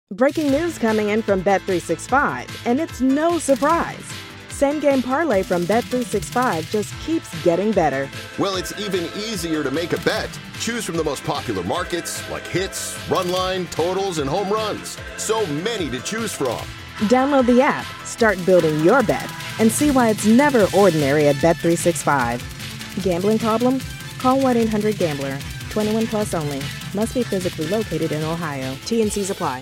Breaking news coming in from Bet365, and it's no surprise. Same Game Parlay from Bet365 just keeps getting better. Well, it's even easier to make a bet. Choose from the most popular markets like hits, run line, totals, and home runs. So many to choose from. Download the app, start building your bet, and see why it's never ordinary at Bet365. Gambling problem? Call 1-800-GAMBLER. 21 plus only. Must be physically located in Ohio. T&Cs apply.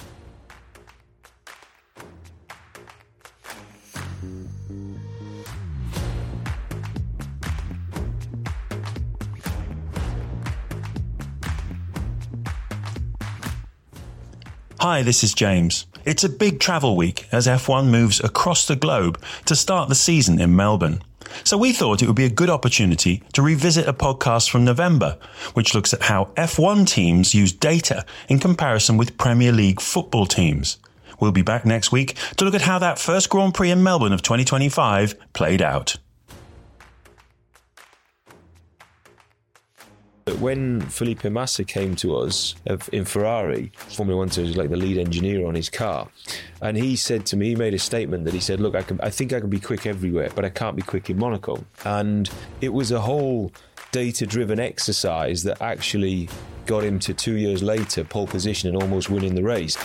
Hi, this is James. It's a big travel week as F1 moves across the globe to start the season in Melbourne. So we thought it would be a good opportunity to revisit a podcast from November, which looks at how F1 teams use data in comparison with Premier League football teams. We'll be back next week to look at how that first Grand Prix in Melbourne of 2025 played out. When Felipe Massa came to us in Ferrari, Formula One was like the lead engineer on his car, and he said to me, he made a statement that he said, look, I think I can be quick everywhere, but I can't be quick in Monaco. And it was a whole data-driven exercise that actually got him to 2 years later pole position and almost winning the race.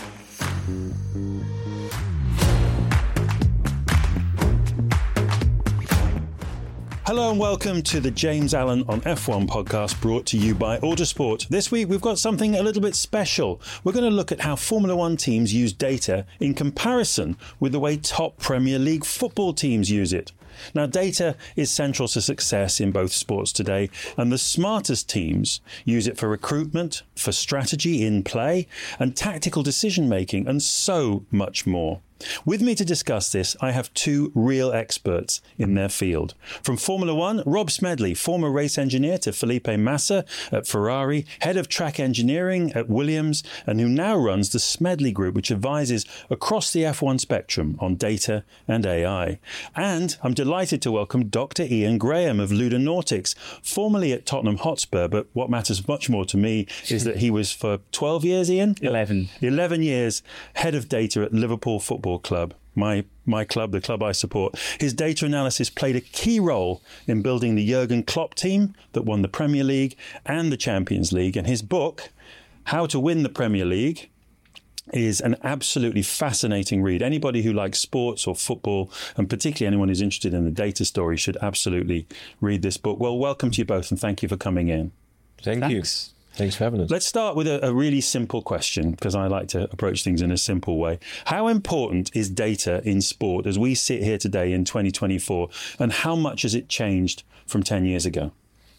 Hello and welcome to the James Allen on F1 podcast brought to you by Autosport. This week we've got something a little bit special. We're going to look at how Formula One teams use data in comparison with the way top Premier League football teams use it. Now, data is central to success in both sports today, and the smartest teams use it for recruitment, for strategy in play, and tactical decision-making, and so much more. With me to discuss this, I have two real experts in their field. From Formula One, Rob Smedley, former race engineer to Felipe Massa at Ferrari, head of track engineering at Williams, and who now runs the Smedley Group, which advises across the F1 spectrum on data and AI. And I'm delighted to welcome Dr. Ian Graham of Ludonautic, formerly at Tottenham Hotspur, but what matters much more to me is that he was for 12 years, Ian? 11. 11 years head of data at Liverpool Football Club, my club, the club I support. His data analysis played a key role in building the Jurgen Klopp team that won the Premier League and the Champions League. And his book, How to Win the Premier League, is an absolutely fascinating read. Anybody who likes sports or football, and particularly anyone who's interested in the data story, should absolutely read this book. Well, welcome to you both, and thank you for coming in. Thanks. Thanks for having us. Let's start with a really simple question, because I like to approach things in a simple way. How important is data in sport as we sit here today in 2024, and how much has it changed from 10 years ago?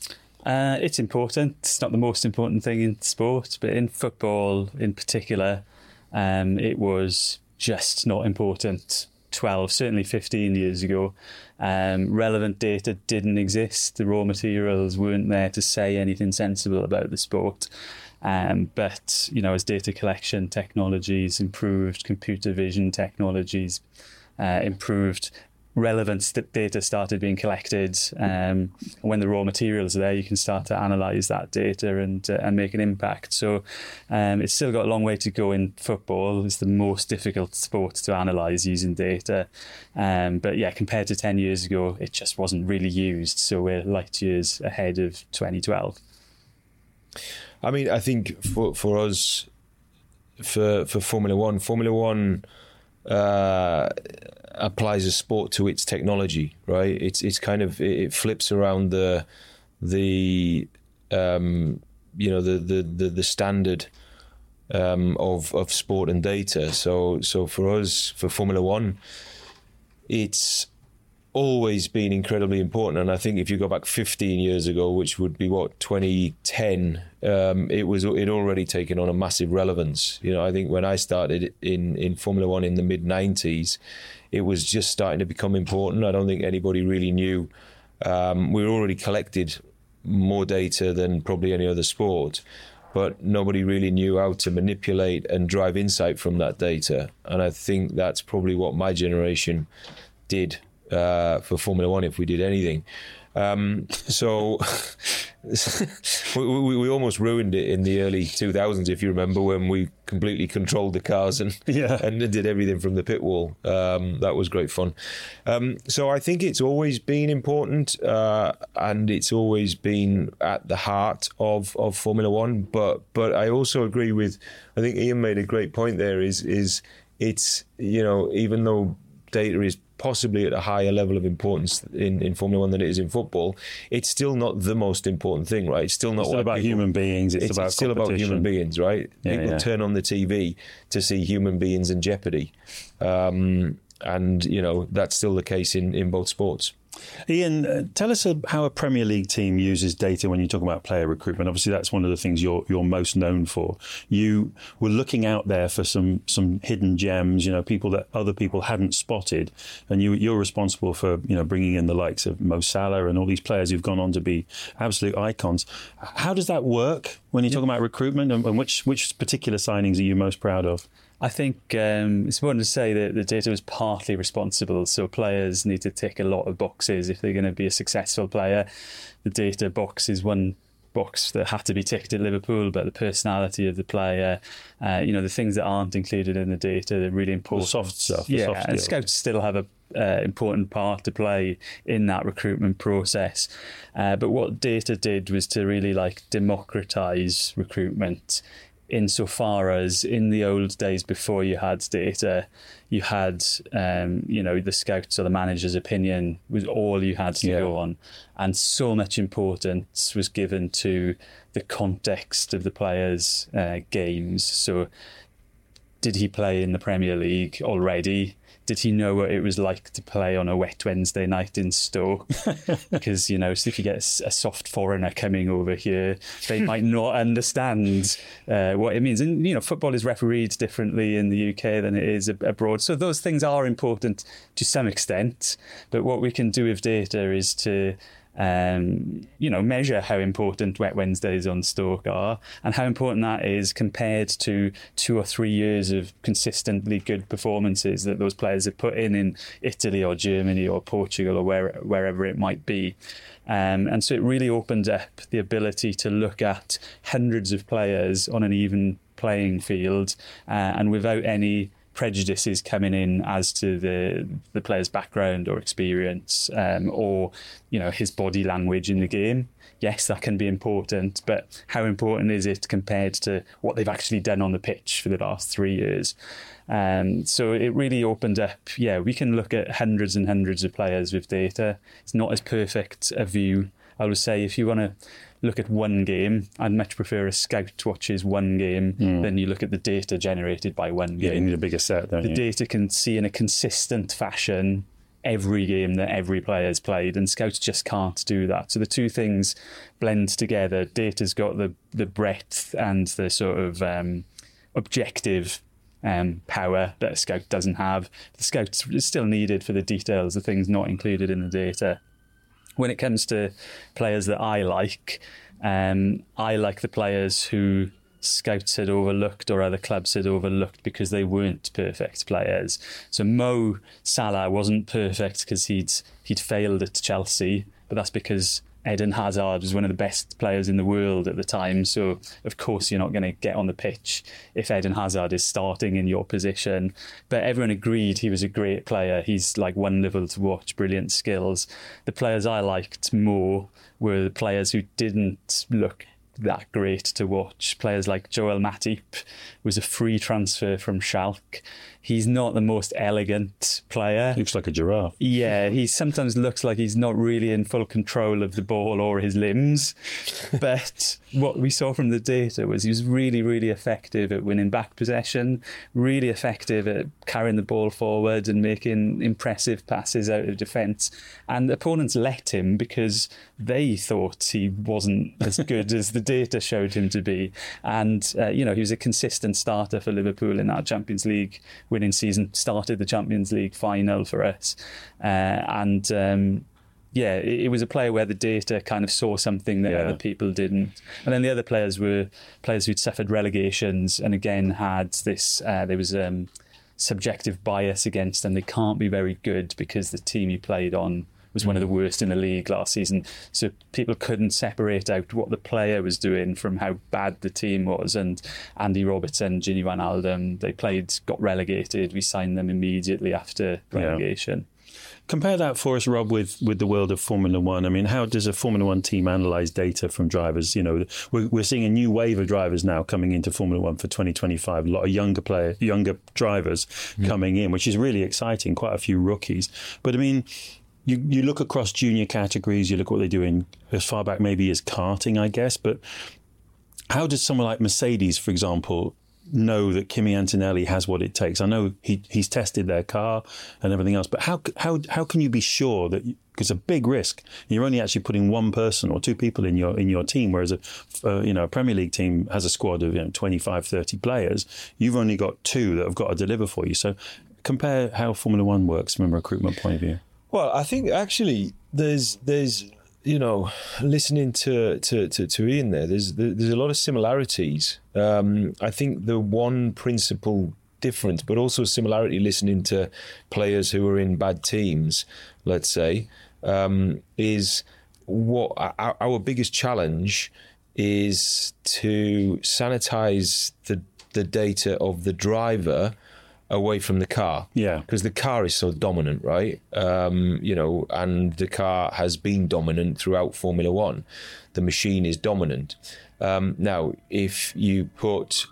It's important. It's not the most important thing in sport, but in football in particular, it was just not important 12, certainly 15 years ago. Relevant data didn't exist. The raw materials weren't there to say anything sensible about the sport. But, you know, as data collection technologies improved, computer vision technologies improved, relevant data started being collected. When the raw materials are there, you can start to analyse that data and make an impact. So it's still got a long way to go in football. It's the most difficult sport to analyse using data. But yeah, compared to 10 years ago, it just wasn't really used. So we're light years ahead of 2012. I mean, I think for us, for Formula One applies a sport to its technology, right? It's kind of, it flips around the standard of sport and data. So for us, for Formula One, it's always been incredibly important. And I think if you go back 15 years ago, which would be 2010, it already taken on a massive relevance. You know, I think when I started in Formula One in the mid 90s, it was just starting to become important. I don't think anybody really knew. We already collected more data than probably any other sport, but nobody really knew how to manipulate and drive insight from that data. And I think that's probably what my generation did for Formula One, if we did anything. So we almost ruined it in the early 2000s, if you remember, when we completely controlled the cars and did everything from the pit wall. That was great fun. So I think it's always been important, and it's always been at the heart of Formula One. But I also agree with, I think Ian made a great point there, is it's, even though data is possibly at a higher level of importance in Formula One than it is in football, it's still not the most important thing, right? It's still not about human beings. It's still about human beings, right? People turn on the TV to see human beings in jeopardy. And, that's still the case in both sports. Ian, tell us how a Premier League team uses data when you talk about player recruitment. Obviously, that's one of the things you're most known for. You were looking out there for some hidden gems, people that other people hadn't spotted, and you're responsible for bringing in the likes of Mo Salah and all these players who've gone on to be absolute icons. How does that work when you talk about recruitment, and which particular signings are you most proud of? I think it's important to say that the data was partly responsible. So players need to tick a lot of boxes if they're going to be a successful player. The data box is one box that had to be ticked at Liverpool, but the personality of the player, the things that aren't included in the data, they're really important. The soft stuff. And scouts still have a important part to play in that recruitment process. But what data did was to really democratise recruitment, insofar as in the old days before you had data, you had, the scouts or the manager's opinion was all you had to go on. And so much importance was given to the context of the players' games. So did he play in the Premier League already? Did he know what it was like to play on a wet Wednesday night in Stoke? Because, so if you get a soft foreigner coming over here, they might not understand what it means. And, football is refereed differently in the UK than it is abroad. So those things are important to some extent. But what we can do with data is to measure how important wet Wednesdays on Stoke are, and how important that is compared to 2 or 3 years of consistently good performances that those players have put in Italy or Germany or Portugal or wherever it might be. And so it really opened up the ability to look at hundreds of players on an even playing field, and without any prejudices coming in as to the player's background or experience, or his body language in the game. Yes, that can be important, but how important is it compared to what they've actually done on the pitch for the last 3 years? So it really opened up. We can look at hundreds and hundreds of players with data. It's not as perfect a view. I would say if you want to look at one game, I'd much prefer a scout watches one game than you look at the data generated by one game. Yeah, you need a bigger set, don't you? The data can see in a consistent fashion every game that every player's played, and scouts just can't do that. So the two things blend together. Data's got the breadth and the sort of objective power that a scout doesn't have. The scout is still needed for the details, the things not included in the data. When it comes to players that I like the players who scouts had overlooked or other clubs had overlooked because they weren't perfect players. So Mo Salah wasn't perfect because he'd failed at Chelsea, but that's because Eden Hazard was one of the best players in the world at the time. So, of course, you're not going to get on the pitch if Eden Hazard is starting in your position. But everyone agreed he was a great player. He's wonderful to watch, brilliant skills. The players I liked more were the players who didn't look that great to watch. Players like Joel Matip was a free transfer from Schalke. He's not the most elegant player. Looks like a giraffe. Yeah, he sometimes looks like he's not really in full control of the ball or his limbs. But what we saw from the data was he was really, really effective at winning back possession, really effective at carrying the ball forward and making impressive passes out of defence. And opponents let him because they thought he wasn't as good as the data showed him to be. And, he was a consistent starter for Liverpool in that Champions League winning season, started the Champions League final for us. It was a player where the data kind of saw something that other people didn't. And then the other players were players who'd suffered relegations and again had this, there was subjective bias against them. They can't be very good because the team you played on was one of the worst in the league last season. So people couldn't separate out what the player was doing from how bad the team was. And Andy Robertson, Ginny Van Alden, they got relegated. We signed them immediately after relegation. Compare that for us, Rob, with the world of Formula One. I mean, how does a Formula One team analyse data from drivers? You know, we're seeing a new wave of drivers now coming into Formula One for 2025. A lot of younger drivers coming in, which is really exciting. Quite a few rookies. But I mean, you look across junior categories. You look what they're doing as far back maybe as karting, I guess. But how does someone like Mercedes, for example, know that Kimi Antonelli has what it takes? I know he's tested their car and everything else, but how can you be sure that, because it's a big risk, you're only actually putting one person or two people in your team, whereas a Premier League team has a squad of 25, 30 players. You've only got two that have got to deliver for you. So compare how Formula One works from a recruitment point of view. Well, I think actually there's listening to Ian there, there's a lot of similarities. I think the one principal difference, but also similarity listening to players who are in bad teams, let's say, is what our biggest challenge is to sanitize the data of the driver away from the car. Yeah. Because the car is so dominant, right? And the car has been dominant throughout Formula One. The machine is dominant. Now, if you put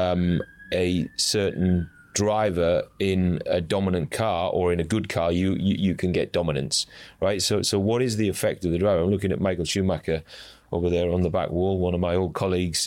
a certain driver in a dominant car or in a good car, you can get dominance, right? So what is the effect of the driver? I'm looking at Michael Schumacher over there on the back wall, one of my old colleagues.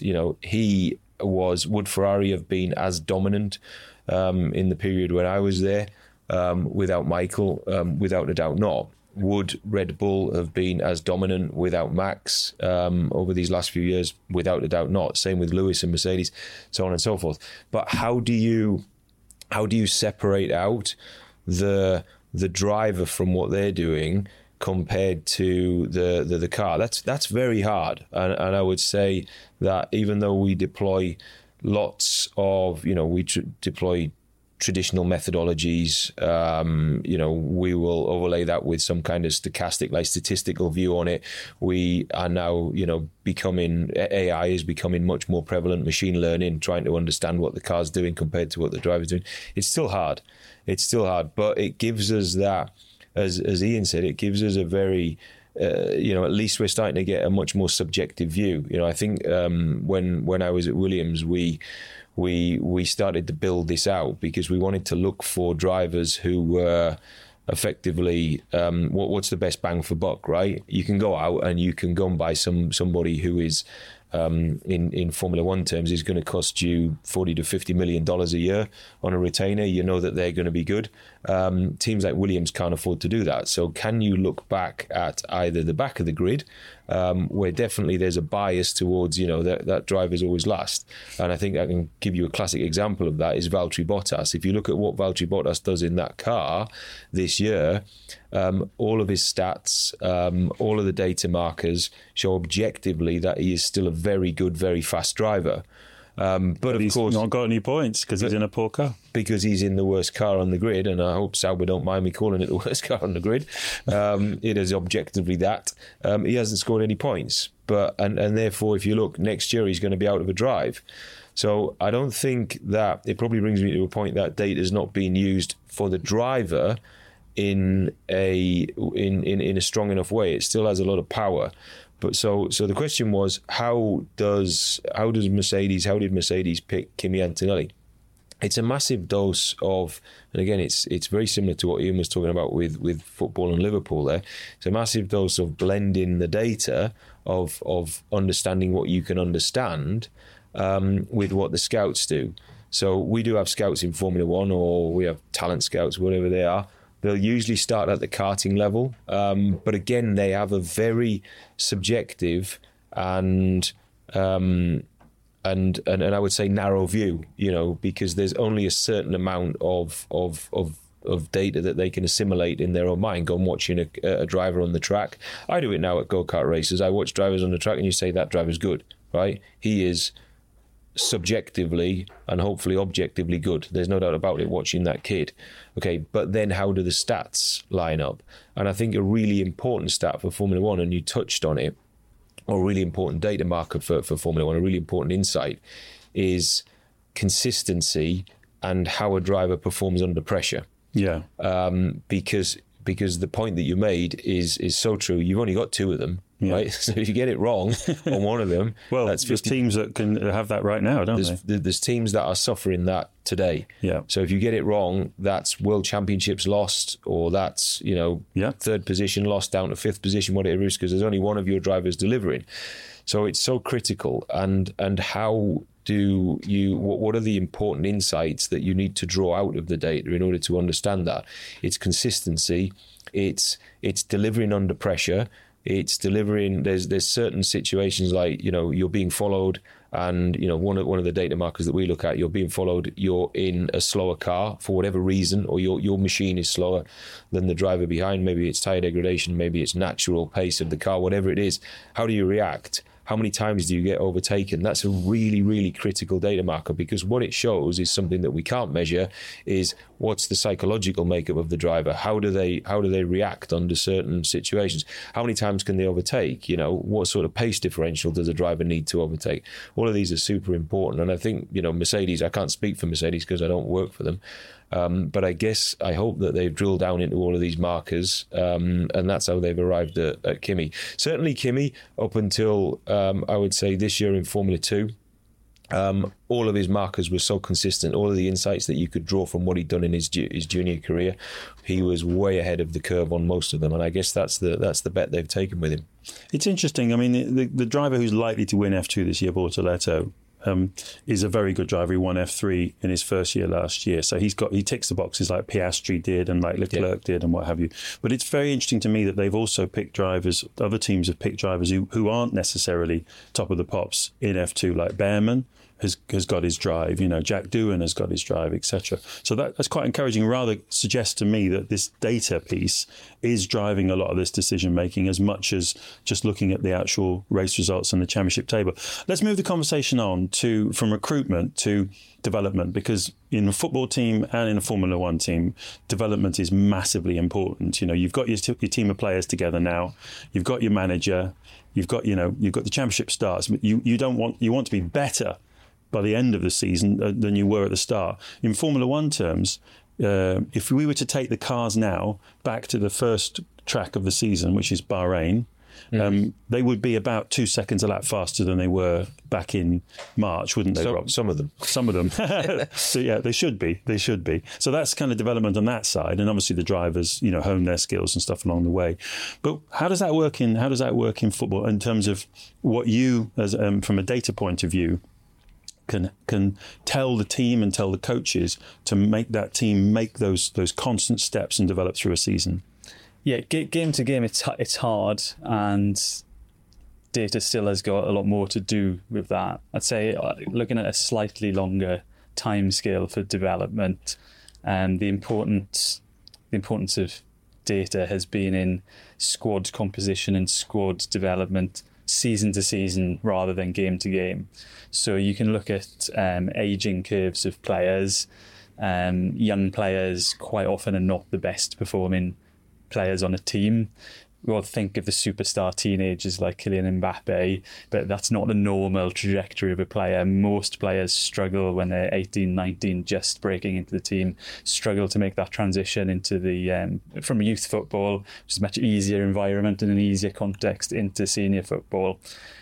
Would Ferrari have been as dominant in the period when I was there without Michael? Without a doubt not. Would Red Bull have been as dominant without Max over these last few years? Without a doubt not. Same with Lewis and Mercedes, so on and so forth. But how do you separate out the driver from what they're doing compared to the car? That's very hard. And I would say that even though we deploy lots of, deploy traditional methodologies, we will overlay that with some kind of statistical view on it. We are now, AI is becoming much more prevalent, machine learning, trying to understand what the car's doing compared to what the driver's doing. It's still hard, but it gives us that, as Ian said, it gives us a very, at least we're starting to get a much more subjective view. I think when I was at Williams, we started to build this out because we wanted to look for drivers who were effectively what's the best bang for buck, right? You can go out and you can go and buy somebody who is in Formula One terms is going to cost you $40 to $50 million a year on a retainer. You know that they're going to be good. Teams like Williams can't afford to do that. So can you look back at either the back of the grid, where definitely there's a bias towards, that driver's always last. And I think I can give you a classic example of that is Valtteri Bottas. If you look at what Valtteri Bottas does in that car this year, all of his stats, all of the data markers show objectively that he is still a very good, very fast driver. But of he's course, not got any points because he's in a poor car. Because he's in the worst car on the grid, and I hope Sauber don't mind me calling it the worst car on the grid. It is objectively that. He hasn't scored any points, and therefore, if you look next year, he's going to be out of a drive. So I don't think that it probably brings me to a point that data is not being used for the driver in a strong enough way. It still has a lot of power. But so the question was, how did Mercedes pick Kimi Antonelli? It's a massive dose of, and again, it's very similar to what Ian was talking about with football and Liverpool there. It's a massive dose of blending the data of understanding what you can understand with what the scouts do. So we do have scouts in Formula One, or we have talent scouts, whatever they are. They'll usually start at the karting level, but again, they have a very subjective and I would say narrow view, because there's only a certain amount of data that they can assimilate in their own mind. Go and watching a driver on the track. I do it now at go-kart races. I watch drivers on the track, and you say that driver's good, right? He is subjectively and hopefully objectively good. There's no doubt about it watching that kid. Okay, but then how do the stats line up? And I think a really important stat for Formula One, and you touched on it, or a really important data marker for Formula One, a really important insight, is consistency and how a driver performs under pressure. Yeah. Because the point that you made is so true. You've only got two of them, right? So if you get it wrong on one of them, well, that's there's teams that can have that right now, don't they? There's teams that are suffering that today. Yeah. So if you get it wrong, that's world championships lost, or that's third position lost down to fifth position, whatever it is, because there's only one of your drivers delivering. So it's so critical. And how do you? What are the important insights that you need to draw out of the data in order to understand that? It's consistency. It's delivering under pressure. It's delivering. There's certain situations like you're being followed, and one of the data markers that we look at, you're being followed. You're in a slower car for whatever reason, or your machine is slower than the driver behind. Maybe it's tire degradation. Maybe it's natural pace of the car. Whatever it is, how do you react? How many times do you get overtaken? That's a really, really critical data marker, because what it shows is something that we can't measure, is what's the psychological makeup of the driver? How do they react under certain situations? How many times can they overtake? What sort of pace differential does a driver need to overtake? All of these are super important. And I think, Mercedes, I can't speak for Mercedes because I don't work for them. But I hope that they've drilled down into all of these markers, and that's how they've arrived at Kimi. Certainly Kimi, up until I would say this year in Formula 2, all of his markers were so consistent. All of the insights that you could draw from what he'd done in his junior career, he was way ahead of the curve on most of them. And I guess that's the bet they've taken with him. It's interesting. I mean, the driver who's likely to win F2 this year, Bortoleto, is a very good driver. He won F3 in his first year last year. So he ticks the boxes like Piastri did and like Leclerc did and what have you. But it's very interesting to me that they've also picked drivers, other teams have picked drivers who aren't necessarily top of the pops in F2, like Behrman has got his drive, Jack Doohan has got his drive, etc. So that's quite encouraging. Rather suggests to me that this data piece is driving a lot of this decision making, as much as just looking at the actual race results and the championship table. Let's move the conversation on from recruitment to development, because in a football team and in a Formula One team, development is massively important. You've got your team of players together now. You've got your manager. You've got the championship starts. But you want to be better by the end of the season than you were at the start. In Formula One terms, if we were to take the cars now back to the first track of the season, which is Bahrain, they would be about 2 seconds a lap faster than they were back in March, wouldn't they, Rob? Some of them. So yeah, they should be. So that's kind of development on that side, and obviously the drivers, hone their skills and stuff along the way. But how does that work in football in terms of what you, as from a data point of view, can tell the team and tell the coaches to make that team make those constant steps and develop through a season? Yeah, game to game, it's hard, and data still has got a lot more to do with that. I'd say looking at a slightly longer time scale for development, and the importance of data has been in squad composition and squad development season to season rather than game to game. So you can look at aging curves of players. Young players quite often are not the best performing players on a team. We'll think of the superstar teenagers like Kylian Mbappe, but that's not the normal trajectory of a player. Most players struggle when they're 18, 19, just breaking into the team, struggle to make that transition into the from youth football, which is a much easier environment and an easier context, into senior football.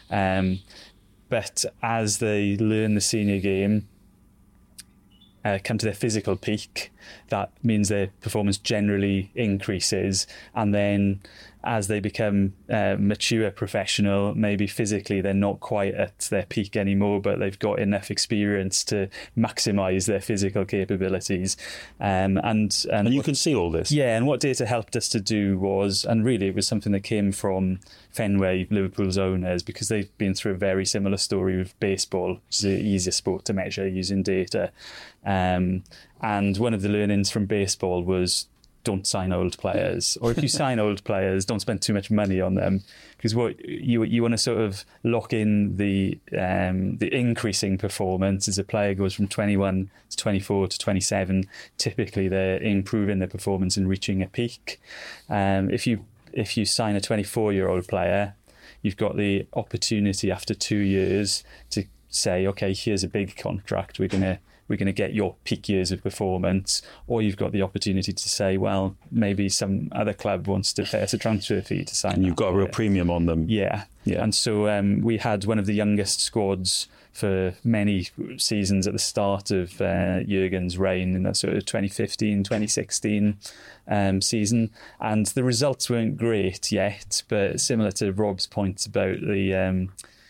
But as they learn the senior game, come to their physical peak, that means their performance generally increases, and then as they become mature professional, maybe physically they're not quite at their peak anymore, but they've got enough experience to maximise their physical capabilities. And you can see all this. Yeah, and what data helped us to do was, and really it was something that came from Fenway, Liverpool's owners, because they've been through a very similar story with baseball, which is the easiest sport to measure using data. And one of the learnings from baseball was don't sign old players, or if you sign old players, don't spend too much money on them, because what you want to sort of lock in the increasing performance as a player goes from 21 to 24 to 27. Typically, they're improving their performance and reaching a peak. If you sign a 24-year-old player, you've got the opportunity after 2 years to say, okay, here's a big contract. We're going to get your peak years of performance. Or you've got the opportunity to say, well, maybe some other club wants to pay us a transfer fee to sign. And you've got a real premium on them. Yeah. And so we had one of the youngest squads for many seasons at the start of Jurgen's reign in that sort of 2015, 2016 season. And the results weren't great yet, but similar to Rob's point about the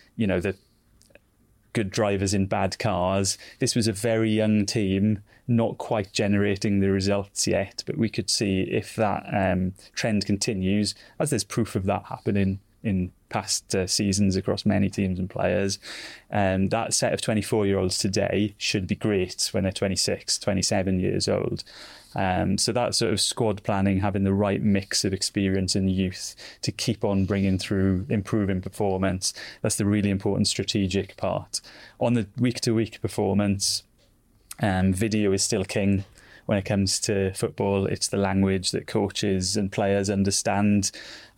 good drivers in bad cars, this was a very young team, not quite generating the results yet, but we could see if that trend continues, as there's proof of that happening in past seasons across many teams and players. That set of 24-year-olds today should be great when they're 26, 27 years old. So that sort of squad planning, having the right mix of experience and youth to keep on bringing through improving performance, that's the really important strategic part. On the week-to-week performance, video is still king. When it comes to football, it's the language that coaches and players understand.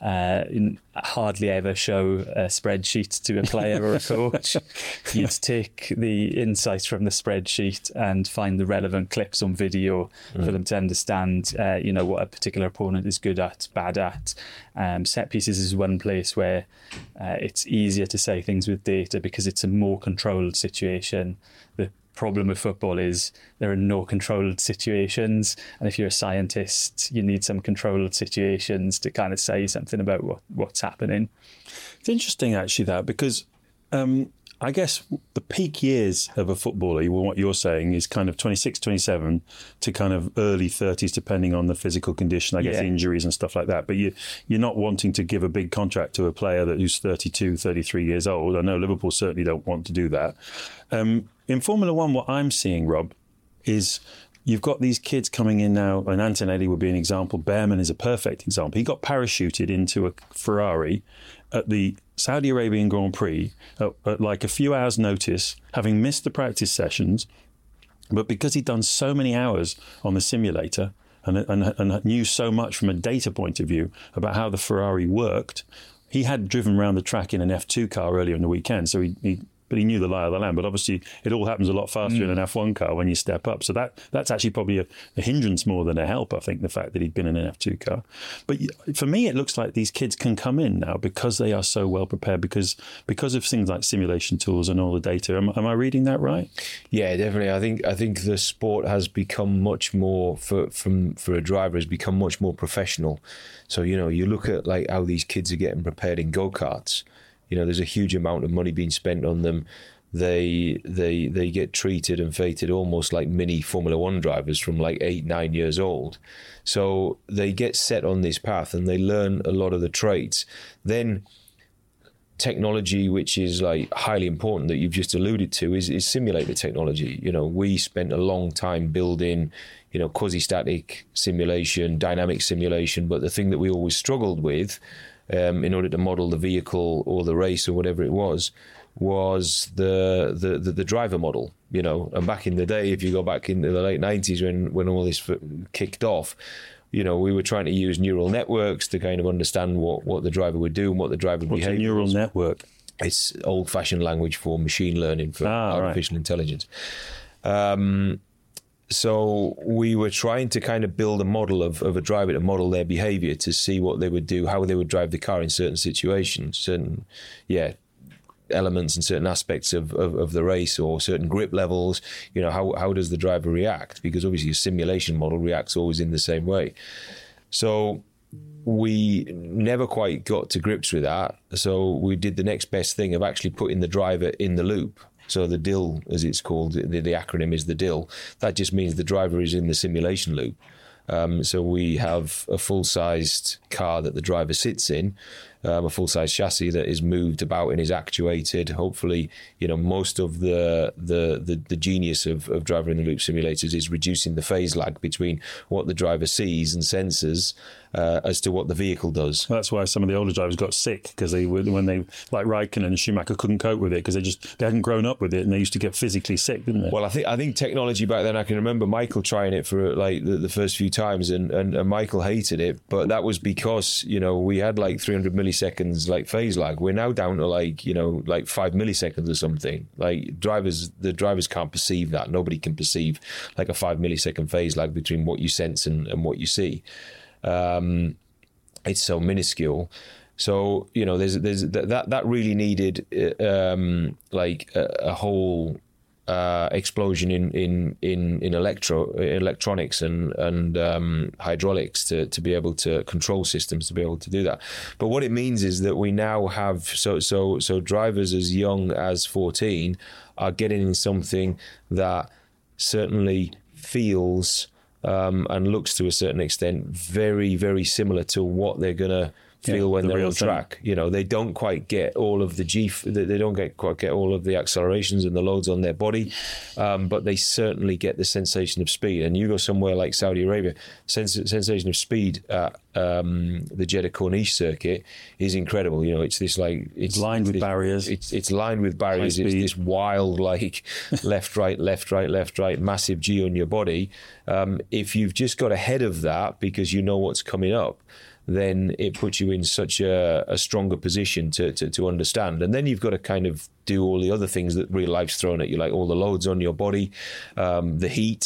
Hardly ever show a spreadsheet to a player or a coach. You'd take the insights from the spreadsheet and find the relevant clips on video for them to understand, what a particular opponent is good at, bad at. Set pieces is one place where it's easier to say things with data because it's a more controlled situation. The problem with football is there are no controlled situations, and if you're a scientist, you need some controlled situations to kind of say something about what's happening. It's interesting actually that, because I guess the peak years of a footballer, what you're saying, is kind of 26, 27 to kind of early 30s, depending on the physical condition, I guess, injuries and stuff like that. But you're not wanting to give a big contract to a player who's 32, 33 years old. I know Liverpool certainly don't want to do that. In Formula One, what I'm seeing, Rob, is you've got these kids coming in now, and Antonelli would be an example. Behrman is a perfect example. He got parachuted into a Ferrari at the Saudi Arabian Grand Prix at like a few hours' notice, having missed the practice sessions. But because he'd done so many hours on the simulator and knew so much from a data point of view about how the Ferrari worked, he had driven around the track in an F2 car earlier in the weekend. So but he knew the lie of the land. But obviously, it all happens a lot faster in an F1 car when you step up. So that's actually probably a hindrance more than a help, I think, the fact that he'd been in an F2 car. But for me, it looks like these kids can come in now because they are so well prepared, because of things like simulation tools and all the data. Am I reading that right? Yeah, definitely. I think the sport has become much more, for a driver, has become much more professional. So, you look at like how these kids are getting prepared in go-karts. There's a huge amount of money being spent on them. They get treated and fated almost like mini Formula One drivers from like 8, 9 years old. So they get set on this path and they learn a lot of the traits. Then technology, which is like highly important that you've just alluded to, is simulator technology. We spent a long time building, quasi-static simulation, dynamic simulation, but the thing that we always struggled with in order to model the vehicle or the race or whatever it was the driver model, And back in the day, if you go back into the late 90s when all this kicked off, we were trying to use neural networks to kind of understand what the driver would do and what the driver would behave. What's a neural network? It's old-fashioned language for machine learning, for artificial intelligence. So we were trying to kind of build a model of a driver to model their behavior, to see what they would do, how they would drive the car in certain situations, certain elements and certain aspects of the race, or certain grip levels. How does the driver react? Because obviously a simulation model reacts always in the same way. So we never quite got to grips with that. So we did the next best thing of actually putting the driver in the loop. So the DIL, as it's called, the acronym is the DIL. That just means the driver is in the simulation loop. So we have a full-sized car that the driver sits in, a full-size chassis that is moved about and is actuated. Hopefully, most of the genius of driver in the loop simulators is reducing the phase lag between what the driver sees and senses as to what the vehicle does. That's why some of the older drivers got sick, because when they like Raikkonen and Schumacher couldn't cope with it because they hadn't grown up with it, and they used to get physically sick, didn't they? Well, I think technology back then, I can remember Michael trying it for like the first few times, and Michael hated it, but that was because we had like 300 milliseconds like phase lag. We're now down to like 5 milliseconds or something. Like the drivers can't perceive that. Nobody can perceive like a 5 millisecond phase lag between what you sense and what you see. It's so minuscule. So there's that really needed a whole explosion in electronics and hydraulics to be able to control systems to be able to do that. But what it means is that we now have so drivers as young as 14 are getting in something that certainly feels and looks to a certain extent very, very similar to what they're going to feel when they're on track. They don't quite get all of the they don't quite get all of the accelerations and the loads on their body, but they certainly get the sensation of speed. And you go somewhere like Saudi Arabia, sensation of speed at the Jeddah Corniche circuit is incredible. It's this it's lined with barriers. It's lined with barriers. It's this wild left, right, massive G on your body. If you've just got ahead of that because you know what's coming up, then it puts you in such a stronger position to understand. And then you've got to kind of do all the other things that real life's thrown at you, like all the loads on your body, the heat,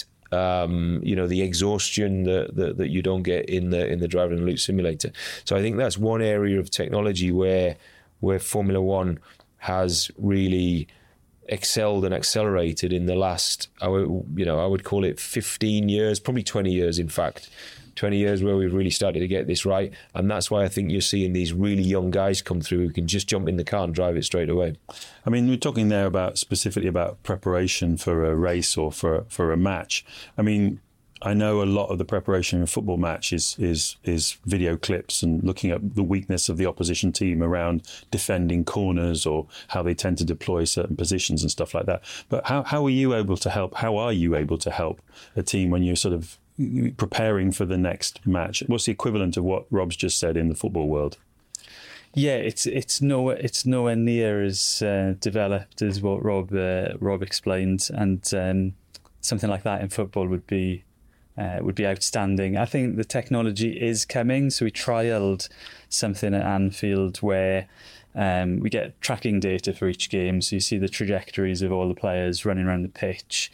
the exhaustion that you don't get in the driver in the loop simulator. So I think that's one area of technology where Formula One has really excelled and accelerated in the last, I would call it 15 years, probably 20 years, in fact. 20 years where we've really started to get this right. And that's why I think you're seeing these really young guys come through who can just jump in the car and drive it straight away. I mean, we're talking there specifically about preparation for a race or for a match. I mean, I know a lot of the preparation in a football match is video clips and looking at the weakness of the opposition team around defending corners or how they tend to deploy certain positions and stuff like that. But how are you able to help? How are you able to help a team when you're sort of preparing for the next match? What's the equivalent of what Rob's just said in the football world? Yeah, it's nowhere near as developed as what Rob explained, and something like that in football would be outstanding. I think the technology is coming. So we trialled something at Anfield where we get tracking data for each game. So you see the trajectories of all the players running around the pitch.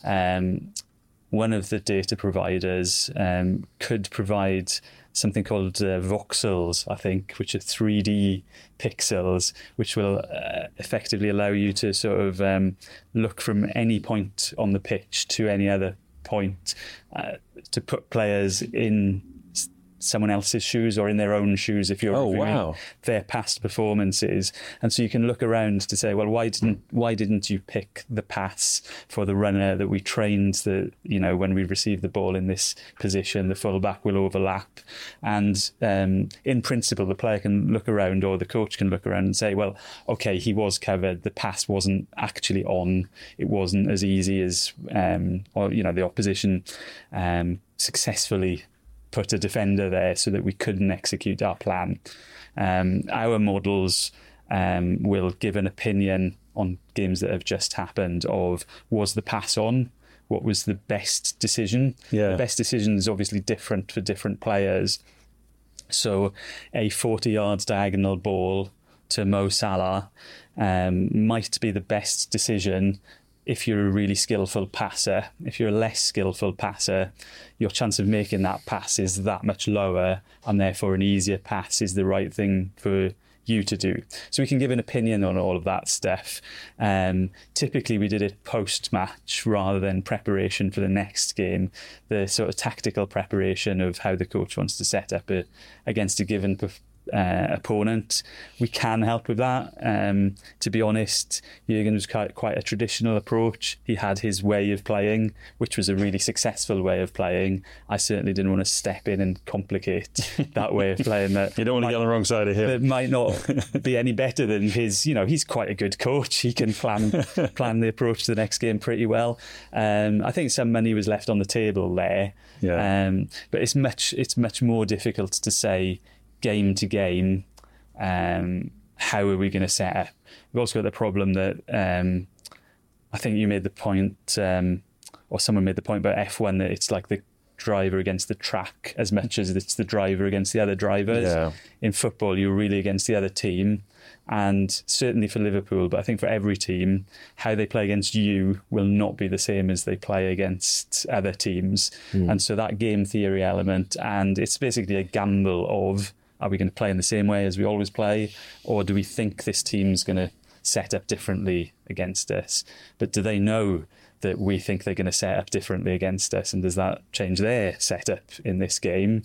One of the data providers could provide something called voxels, I think, which are 3D pixels, which will effectively allow you to sort of look from any point on the pitch to any other point to put players in someone else's shoes or in their own shoes if you're reviewing their past performances. And so you can look around to say, well, why didn't you pick the pass for the runner that we trained when we receive the ball in this position, the fullback will overlap. And in principle, the player can look around or the coach can look around and say, well, okay, he was covered. The pass wasn't actually on. It wasn't as easy as, the opposition successfully put a defender there so that we couldn't execute our plan. Our models will give an opinion on games that have just happened of, was the pass on? What was the best decision? Yeah. The best decision is obviously different for different players. So a 40 yards diagonal ball to Mo Salah might be the best decision if you're a really skillful passer. If you're a less skillful passer, your chance of making that pass is that much lower, and therefore an easier pass is the right thing for you to do. So we can give an opinion on all of that stuff. Typically we did it post-match rather than preparation for the next game, the sort of tactical preparation of how the coach wants to set up against a given opponent. We can help with that. To be honest, Jurgen was quite a traditional approach. He had his way of playing, which was a really successful way of playing. I certainly didn't want to step in and complicate that way of playing. That you don't want to get on the wrong side of him. It might not be any better than his. He's quite a good coach. He can plan the approach to the next game pretty well. I think some money was left on the table there. Yeah. But it's much more difficult to say game to game, how are we going to set up? We've also got the problem that I think you made the point, or someone made the point about F1, that it's like the driver against the track as much as it's the driver against the other drivers. Yeah. In football, you're really against the other team. And certainly for Liverpool, but I think for every team, how they play against you will not be the same as they play against other teams. And so that game theory element, and it's basically a gamble of, are we going to play in the same way as we always play? Or do we think this team's going to set up differently against us? But do they know that we think they're going to set up differently against us? And does that change their setup in this game?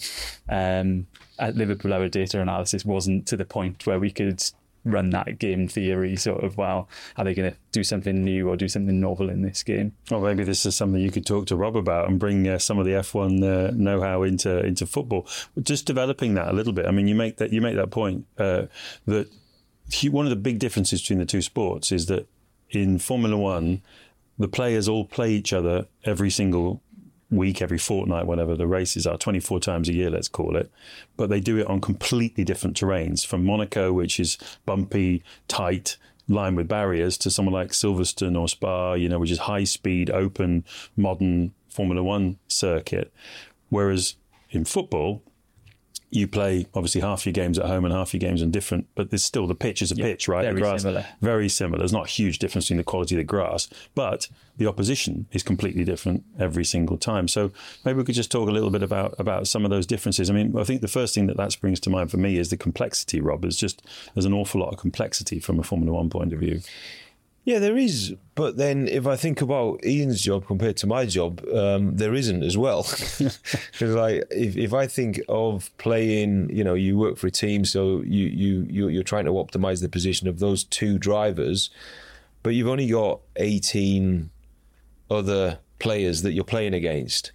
At Liverpool, our data analysis wasn't to the point where we could run that game theory sort of, well, are they going to do something new or do something novel in this game? Well, maybe this is something you could talk to Rob about and bring some of the F1 know-how into football. Just developing that a little bit. I mean, you make that point that one of the big differences between the two sports is that in Formula One, the players all play each other every single week, every fortnight, whatever the races are, 24 times a year, let's call it. But they do it on completely different terrains, from Monaco, which is bumpy, tight, lined with barriers, to someone like Silverstone or Spa, which is high speed, open, modern Formula One circuit. Whereas in football, you play obviously half your games at home and half your games on different, but there's still the pitch is a pitch, right? Very similar. Very similar. There's not a huge difference between the quality of the grass, but the opposition is completely different every single time. So maybe we could just talk a little bit about some of those differences. I mean, I think the first thing that springs to mind for me is the complexity, Rob. There's an awful lot of complexity from a Formula One point of view. Yeah, there is. But then if I think about Ian's job compared to my job, there isn't as well. Because if I think of playing, you work for a team, so you're trying to optimize the position of those two drivers, but you've only got 18 other players that you're playing against.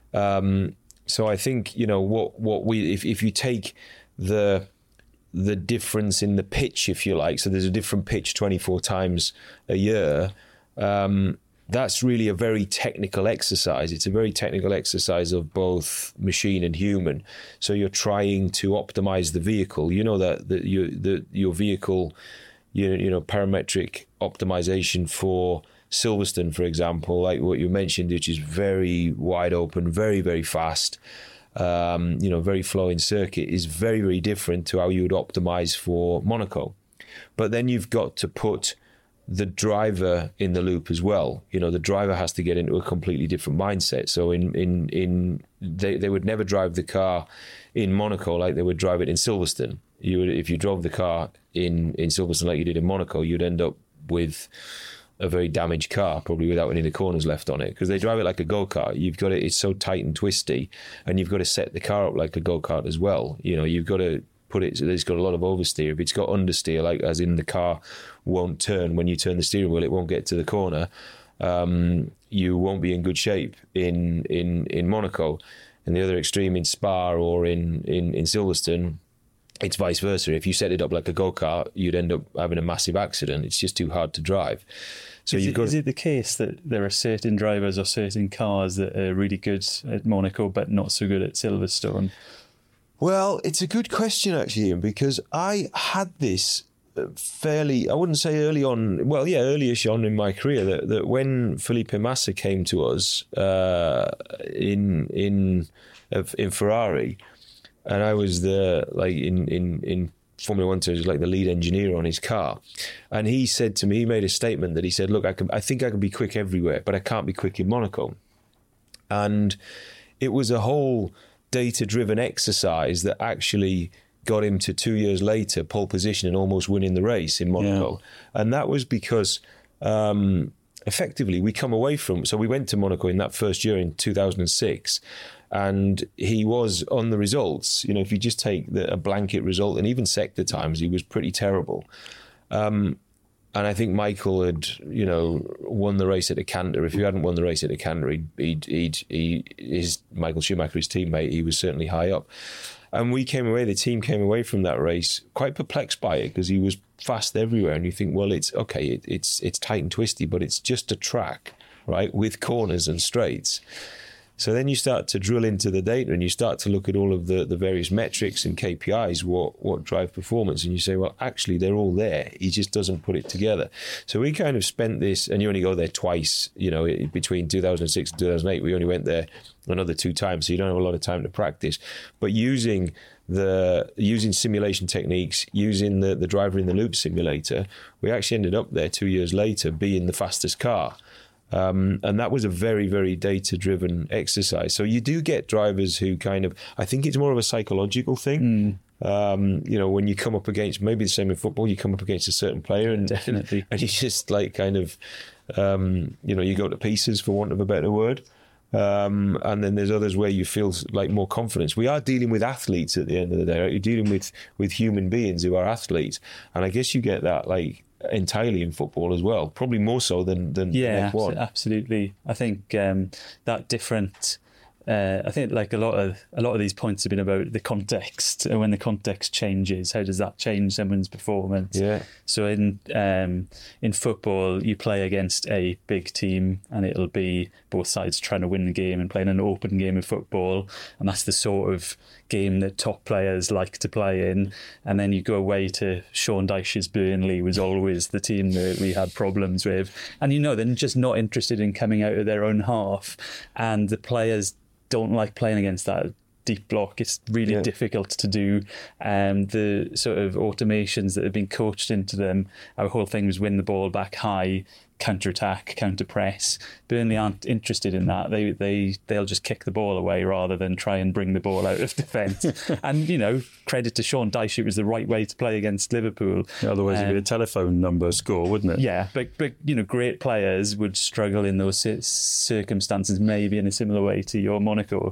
So I think, if you take the difference in the pitch, if you like, so there's a different pitch 24 times a year, that's really a very technical exercise. It's a very technical exercise of both machine and human. So you're trying to optimize the vehicle. Your vehicle, parametric optimization for Silverstone, for example, like what you mentioned, which is very wide open, very, very fast, very flowing circuit, is very, very different to how you would optimize for Monaco. But then you've got to put the driver in the loop as well. The driver has to get into a completely different mindset. So they would never drive the car in Monaco like they would drive it in Silverstone. If you drove the car in Silverstone like you did in Monaco, you'd end up with a very damaged car, probably without any of the corners left on it, because they drive it like a go-kart. It's so tight and twisty, and you've got to set the car up like a go-kart as well. You've got to put it so that it's got a lot of oversteer. If it's got understeer, like as in the car won't turn when you turn the steering wheel, it won't get to the corner. You won't be in good shape in Monaco. And the other extreme in Spa or in Silverstone, it's vice versa. If you set it up like a go-kart, you'd end up having a massive accident. It's just too hard to drive. So is it the case that there are certain drivers or certain cars that are really good at Monaco but not so good at Silverstone? Well, it's a good question, actually, Ian, because I had this fairly, I wouldn't say early on, early-ish on in my career, that when Felipe Massa came to us in Ferrari, and I was in Formula One terms, like the lead engineer on his car. And he said to me, he made a statement that he said, look, I think I can be quick everywhere, but I can't be quick in Monaco. And it was a whole data-driven exercise that actually got him to 2 years later, pole position and almost winning the race in Monaco. Yeah. And that was because effectively we come away from, so we went to Monaco in that first year in 2006, And he was on the results. You know, if you just take a blanket result, and even sector times, he was pretty terrible. And I think Michael had, you know, won the race at a canter. If he hadn't won the race at a canter, Michael Schumacher, his teammate, he was certainly high up. And the team came away from that race quite perplexed by it, because he was fast everywhere. And you think, well, it's okay, it's tight and twisty, but it's just a track, right, with corners and straights. So then you start to drill into the data, and you start to look at all of the various metrics and KPIs, what drive performance, and you say, well, actually, they're all there. He just doesn't put it together. So we kind of spent this, and you only go there twice, you know, between 2006 and 2008. We only went there another 2 times, so you don't have a lot of time to practice. But using simulation techniques, using the driver in the loop simulator, we actually ended up there 2 years later being the fastest car. And that was a very, very data-driven exercise. So you do get drivers who kind of, I think it's more of a psychological thing. You know, when you come up against, maybe the same in football, you come up against a certain player, and definitely, and you just like kind of, you know, you go to pieces, for want of a better word. And then there's others where you feel like more confidence. We are dealing with athletes at the end of the day, right? You're dealing with human beings who are athletes, and I guess you get that like entirely in football as well, probably more so than F1. Absolutely. I think that different. I think like a lot of these points have been about the context. When the context changes, how does that change someone's performance? Yeah. So in football, you play against a big team, and it'll be both sides trying to win the game and playing an open game of football, and that's the sort of game that top players like to play in. And then you go away to Sean Dyche's Burnley, was always the team that we had problems with, and you know they're just not interested in coming out of their own half, and the players don't like playing against that deep block. It's really difficult to do. The sort of automations that have been coached into them, our whole thing was win the ball back high, counter-attack, counter-press. Burnley aren't interested in that. They'll just kick the ball away rather than try and bring the ball out of defence. And, you know, credit to Sean Dyche, it was the right way to play against Liverpool. Otherwise it'd be a telephone number score, wouldn't it? Yeah, but you know, great players would struggle in those circumstances, maybe in a similar way to your Monaco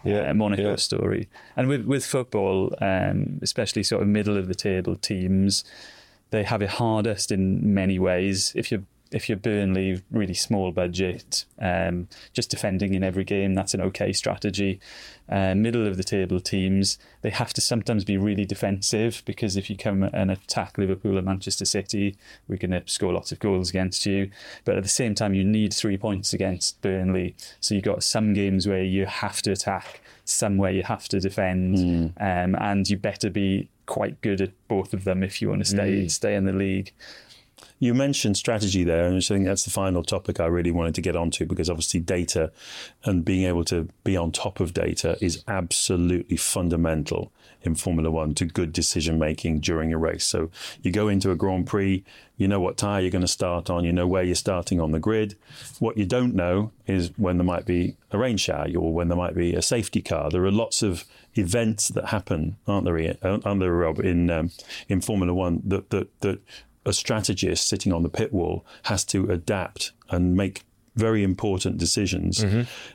story. And with football, especially sort of middle of the table teams, they have it hardest in many ways. If you're Burnley, really small budget, just defending in every game, that's an okay strategy. Middle of the table teams, they have to sometimes be really defensive, because if you come and attack Liverpool and Manchester City, we're going to score lots of goals against you. But at the same time, you need 3 points against Burnley. So you've got some games where you have to attack, some where you have to defend, and you better be quite good at both of them if you want to stay in the league. You mentioned strategy there, and I think that's the final topic I really wanted to get onto, because obviously data and being able to be on top of data is absolutely fundamental in Formula One to good decision making during a race. So you go into a Grand Prix, you know what tyre you're going to start on, you know where you're starting on the grid. What you don't know is when there might be a rain shower or when there might be a safety car. There are lots of events that happen, aren't there, Rob, in Formula One that a strategist sitting on the pit wall has to adapt and make very important decisions.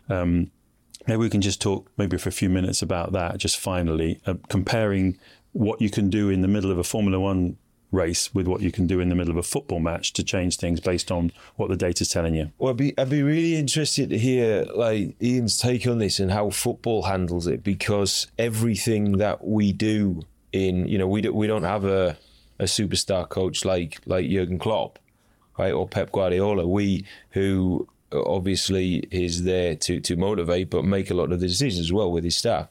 Maybe we can just talk maybe for a few minutes about that, just finally, comparing what you can do in the middle of a Formula One race with what you can do in the middle of a football match to change things based on what the data's telling you. Well, I'd be really interested to hear like Ian's take on this and how football handles it, because everything that we do we don't have a superstar coach like Jurgen Klopp, right, or Pep Guardiola. Who obviously is there to motivate, but make a lot of the decisions as well with his staff.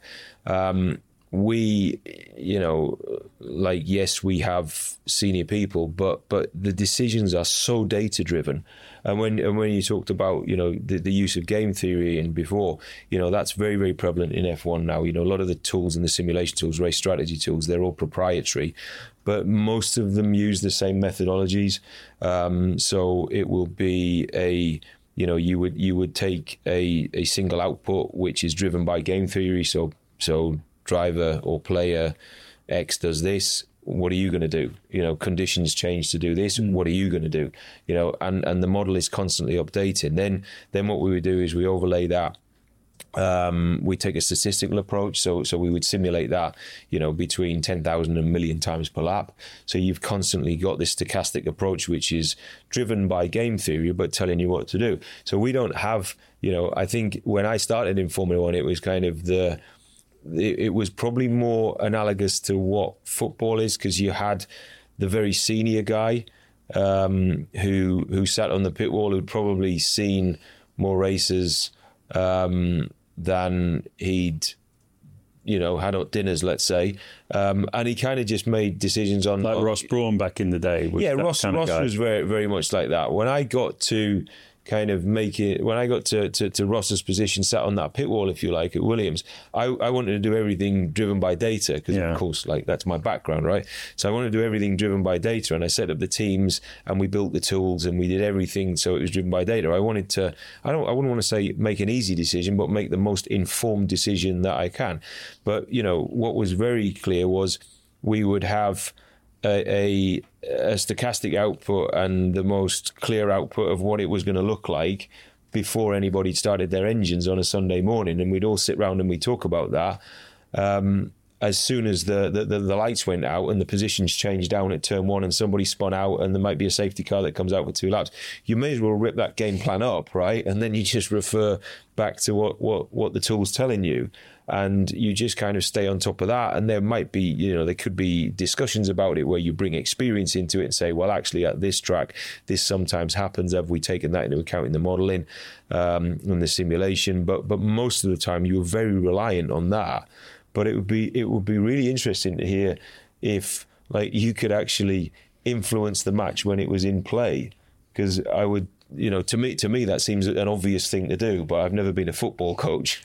Yes, we have senior people, but the decisions are so data driven. And when you talked about the use of game theory and before, that's very, very prevalent in F1 now. A lot of the tools and the simulation tools, race strategy tools, they're all proprietary, but most of them use the same methodologies. So it will be you would take a single output which is driven by game theory. So driver or player X does this. What are you going to do? Conditions change to do this. What are you going to do? And the model is constantly updated. Then what we would do is we overlay that We take a statistical approach, so we would simulate that, between 10,000 and a million times per lap. So you've constantly got this stochastic approach, which is driven by game theory, but telling you what to do. So we don't have, I think when I started in Formula One, it was kind of it was probably more analogous to what football is, because you had the very senior guy who sat on the pit wall, who'd probably seen more races than he'd had at dinners, let's say, and he kind of just made decisions on like Ross Brawn back in the day. Ross was very, very much like that. When I got to kind of when I got to Ross's position, sat on that pit wall, if you like, at Williams, I wanted to do everything driven by data, because of course, that's my background, right? So I wanted to do everything driven by data, and I set up the teams, and we built the tools, and we did everything so it was driven by data. I wouldn't want to say make an easy decision, but make the most informed decision that I can. But what was very clear was we would have a stochastic output and the most clear output of what it was going to look like before anybody started their engines on a Sunday morning, and we'd all sit round and we'd talk about that. As soon as the lights went out and the positions changed down at turn one and somebody spun out and there might be a safety car that comes out for 2 laps, you may as well rip that game plan up, right? And then you just refer back to what the tool's telling you, and you just kind of stay on top of that. And there might be, there could be discussions about it where you bring experience into it and say, well, actually at this track, this sometimes happens. Have we taken that into account in the modelling and the simulation? But most of the time you're very reliant on that. But it would be really interesting to hear if you could actually influence the match when it was in play, because I would, to me that seems an obvious thing to do, but I've never been a football coach.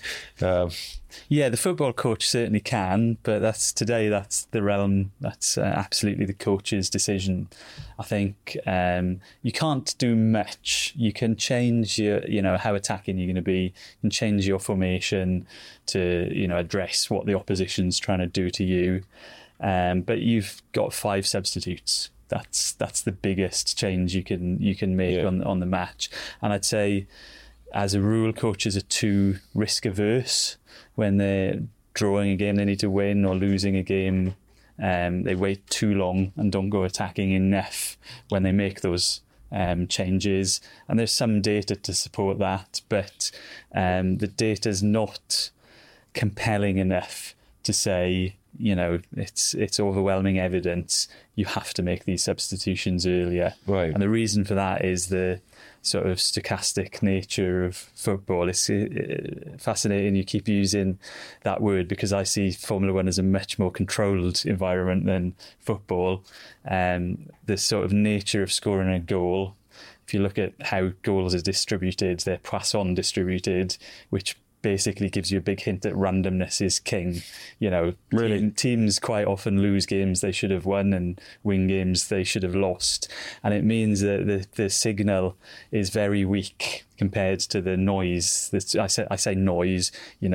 Yeah, the football coach certainly can, but that's the realm. That's absolutely the coach's decision. I think you can't do much. You can change your, how attacking you're going to be. You can change your formation to, address what the opposition's trying to do to you. But you've got 5 substitutes. That's the biggest change you can make on the match. And I'd say, as a rule, coaches are too risk averse. When they're drawing a game they need to win, or losing a game, they wait too long and don't go attacking enough when they make those changes. And there's some data to support that, but the data's not compelling enough to say, it's overwhelming evidence you have to make these substitutions earlier. Right. And the reason for that is the sort of stochastic nature of football. It's fascinating you keep using that word, because I see Formula One as a much more controlled environment than football. The sort of nature of scoring a goal, if you look at how goals are distributed, they're Poisson distributed, which basically gives you a big hint that randomness is king. Really, teams quite often lose games they should have won and win games they should have lost, and it means that the signal is very weak compared to the noise. I say noise.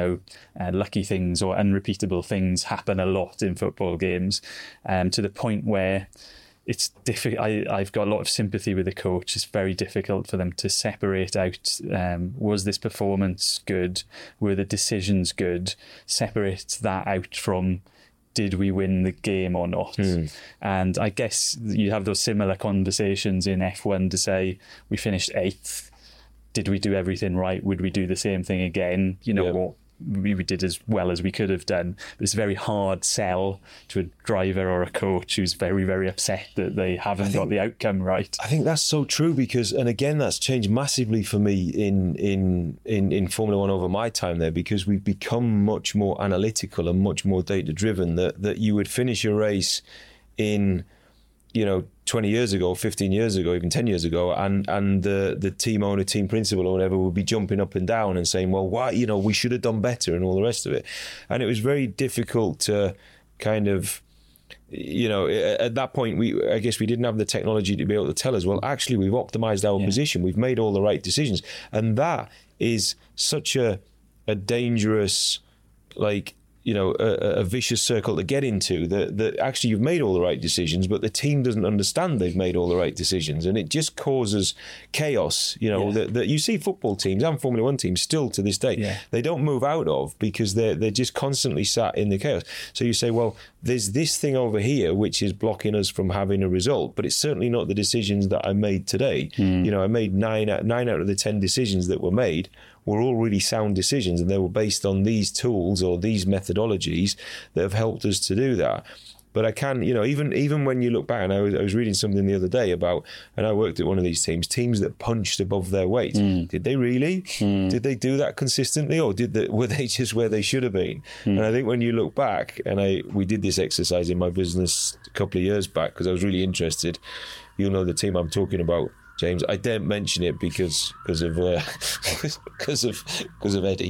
Lucky things or unrepeatable things happen a lot in football games, to the point where it's difficult. I've got a lot of sympathy with the coach. It's very difficult for them to separate out, was this performance good? Were the decisions good? Separate that out from, did we win the game or not? And I guess you have those similar conversations in F1 to say, we finished 8th. Did we do everything right? Would we do the same thing again? What we did as well as we could have done. But it's a very hard sell to a driver or a coach who's very, very upset that they haven't got the outcome right. I think that's so true, because, and again, that's changed massively for me in Formula One over my time there, because we've become much more analytical and much more data driven. That you would finish a race in 20 years ago, 15 years ago, even 10 years ago, and the team owner, team principal or whatever would be jumping up and down and saying, well, why, we should have done better and all the rest of it. And it was very difficult to kind of, at that point, I guess we didn't have the technology to be able to tell us, well, actually, we've optimized our position. We've made all the right decisions. And that is such a dangerous, a vicious circle to get into, that actually you've made all the right decisions, but the team doesn't understand they've made all the right decisions, and it just causes chaos. That you see football teams and Formula One teams still to this day, they don't move out of, because they're just constantly sat in the chaos. So you say, well, there's this thing over here which is blocking us from having a result, but it's certainly not the decisions that I made today. I made 9 out of the 10 decisions that were made were all really sound decisions, and they were based on these tools or these methodologies that have helped us to do that. But I can, even when you look back, and I was reading something the other day about, and I worked at one of these teams that punched above their weight. Did they really? Did they do that consistently, or were they just where they should have been? And I think when you look back, and we did this exercise in my business a couple of years back because I was really interested. You'll know the team I'm talking about, James. I daren't mention it because of Eddie.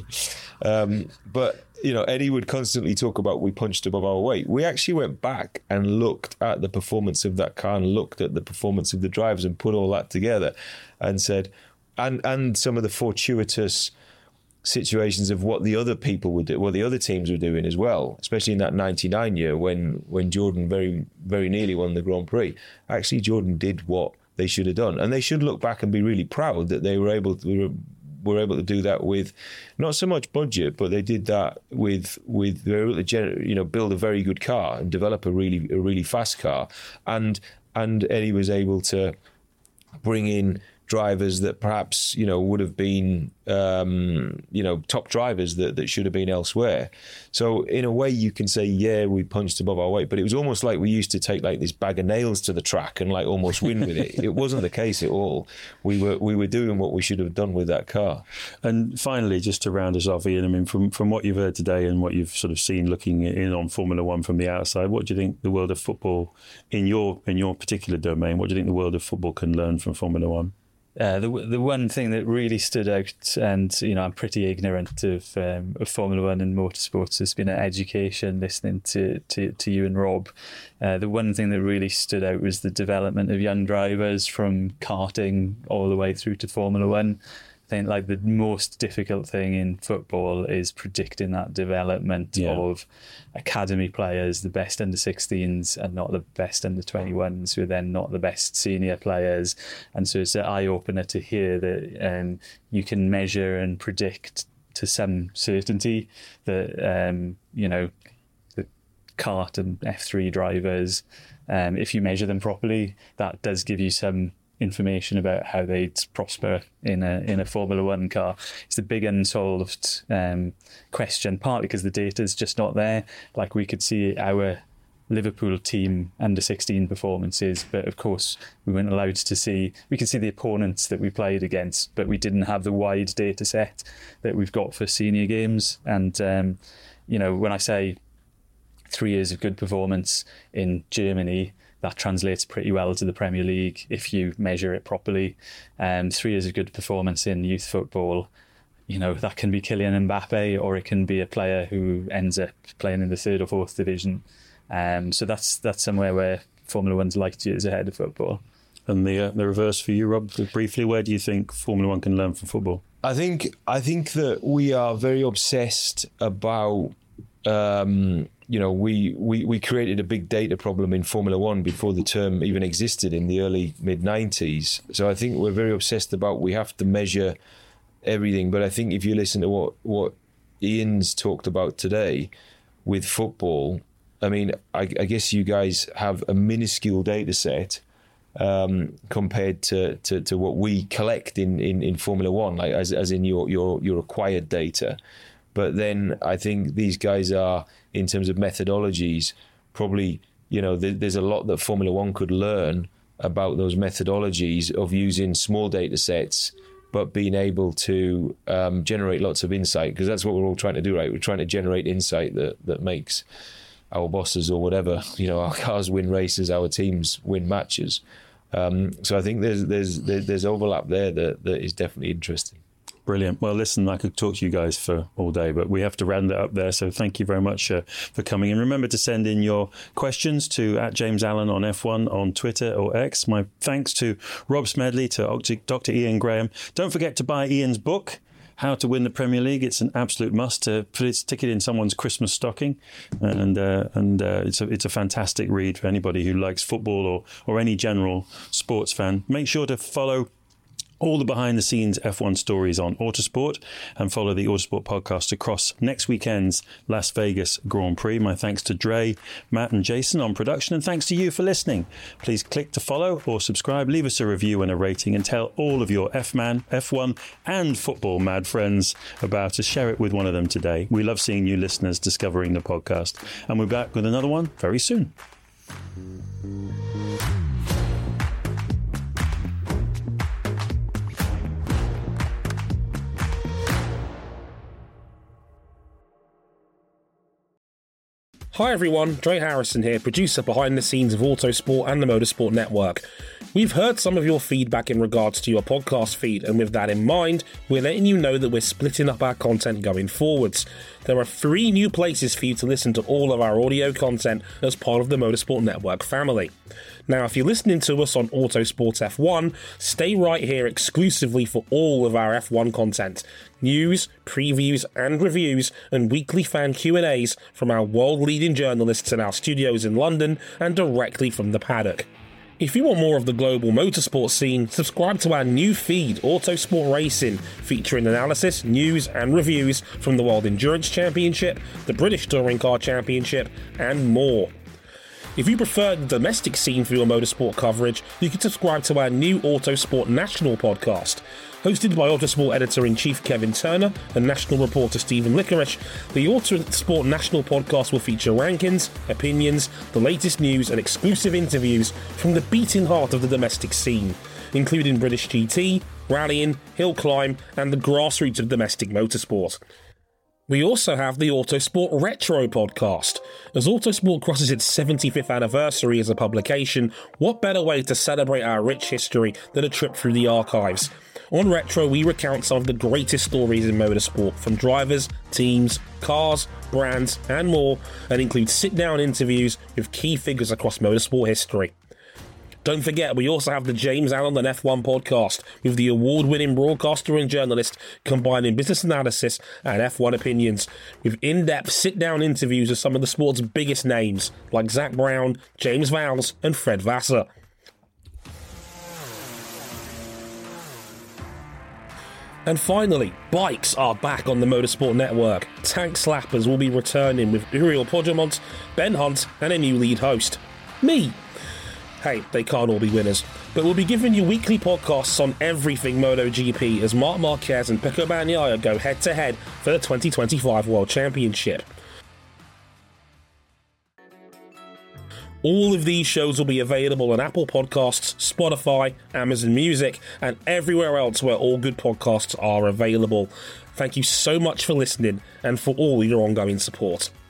But Eddie would constantly talk about we punched above our weight. We actually went back and looked at the performance of that car and looked at the performance of the drivers and put all that together and said, and some of the fortuitous situations of what the other people would do, what the other teams were doing as well, especially in that 99 year when Jordan very, very nearly won the Grand Prix. Actually, Jordan did what they should have done, and they should look back and be really proud that they were able to do that with not so much budget, but they did that with they were able to build a very good car and develop a really fast car, and Eddie was able to bring in drivers that perhaps would have been top drivers that should have been elsewhere. So in a way you can say, we punched above our weight, but it was almost like we used to take like this bag of nails to the track and like almost win with it. It wasn't the case at all. We were doing what we should have done with that car. And finally, just to round us off, Ian, I mean, from what you've heard today and what you've sort of seen looking in on Formula One from the outside, what do you think the world of football in your particular domain, what do you think the world of football can learn from Formula One? The one thing that really stood out, and I'm pretty ignorant of Formula One and motorsports, has been education. Listening to you and Rob, the one thing that really stood out was the development of young drivers from karting all the way through to Formula One. I think like the most difficult thing in football is predicting that development of academy players, the best under 16s and not the best under 21s, who are then not the best senior players. And so it's an eye-opener to hear that you can measure and predict to some certainty that, the kart and F3 drivers, if you measure them properly, that does give you some information about how they'd prosper in a Formula One car. It's a big unsolved question, partly because the data's just not there. Like we could see our Liverpool team under 16 performances, but of course we weren't allowed to see. We could see the opponents that we played against, but we didn't have the wide data set that we've got for senior games. And when I say 3 years of good performance in Germany, that translates pretty well to the Premier League if you measure it properly. 3 years of good performance in youth football, that can be Kylian Mbappe, or it can be a player who ends up playing in the 3rd or 4th division. So that's somewhere where Formula One's light years ahead of football. And the reverse for you, Rob, briefly, where do you think Formula One can learn from football? I think that we are very obsessed about. We created a big data problem in Formula One before the term even existed in the early mid-90s. So I think we're very obsessed about we have to measure everything. But I think if you listen to what Ian's talked about today with football, I mean, I guess you guys have a minuscule data set compared to what we collect in Formula One, like as in your acquired data. But then I think these guys are, in terms of methodologies, probably, there's a lot that Formula One could learn about those methodologies of using small data sets, but being able to generate lots of insight, because that's what we're all trying to do, right? We're trying to generate insight that makes our bosses or whatever, our cars win races, our teams win matches. So I think there's overlap there that is definitely interesting. Brilliant. Well, listen, I could talk to you guys for all day, but we have to round it up there. So thank you very much for coming. And remember to send in your questions to @JamesAllen on F1 on Twitter or X. My thanks to Rob Smedley, to Dr. Ian Graham. Don't forget to buy Ian's book, how to win the Premier League. It's an absolute must to stick it in someone's Christmas stocking, and it's a fantastic read for anybody who likes football or any general sports fan. Make sure to follow all the behind-the-scenes F1 stories on Autosport, and follow the Autosport podcast across next weekend's Las Vegas Grand Prix. My thanks to Dre, Matt and Jason on production, and thanks to you for listening. Please click to follow or subscribe, leave us a review and a rating, and tell all of your F1 and football mad friends about us. Share it with one of them today. We love seeing new listeners discovering the podcast, and we're back with another one very soon. Hi everyone, Dre Harrison here, producer behind the scenes of Autosport and the Motorsport Network. We've heard some of your feedback in regards to your podcast feed, and with that in mind, we're letting you know that we're splitting up our content going forwards. There are 3 new places for you to listen to all of our audio content as part of the Motorsport Network family. Now, if you're listening to us on Autosport F1, stay right here exclusively for all of our F1 content. News, previews and reviews, and weekly fan Q&As from our world-leading journalists in our studios in London and directly from the paddock. If you want more of the global motorsport scene, subscribe to our new feed, Autosport Racing, featuring analysis, news and reviews from the World Endurance Championship, the British Touring Car Championship, and more. If you prefer the domestic scene for your motorsport coverage, you can subscribe to our new Autosport National podcast. Hosted by Autosport Editor-in-Chief Kevin Turner and National Reporter Stephen Lickerish, the Autosport National podcast will feature rankings, opinions, the latest news and exclusive interviews from the beating heart of the domestic scene, including British GT, rallying, hill climb and the grassroots of domestic motorsport. We also have the Autosport Retro podcast. As Autosport crosses its 75th anniversary as a publication, what better way to celebrate our rich history than a trip through the archives? On Retro, we recount some of the greatest stories in motorsport, from drivers, teams, cars, brands, and more, and include sit-down interviews with key figures across motorsport history. Don't forget, we also have the James Allen on F1 podcast, with the award-winning broadcaster and journalist combining business analysis and F1 opinions, with in-depth sit-down interviews with some of the sport's biggest names, like Zach Brown, James Vowles, and Fred Vassar. And finally, bikes are back on the Motorsport Network. Tank Slappers will be returning with Uriel Podjamont, Ben Hunt, and a new lead host, me. Hey, they can't all be winners, but we'll be giving you weekly podcasts on everything MotoGP as Marc Marquez and Pecco Bagnaia go head-to-head for the 2025 World Championship. All of these shows will be available on Apple Podcasts, Spotify, Amazon Music, and everywhere else where all good podcasts are available. Thank you so much for listening and for all your ongoing support.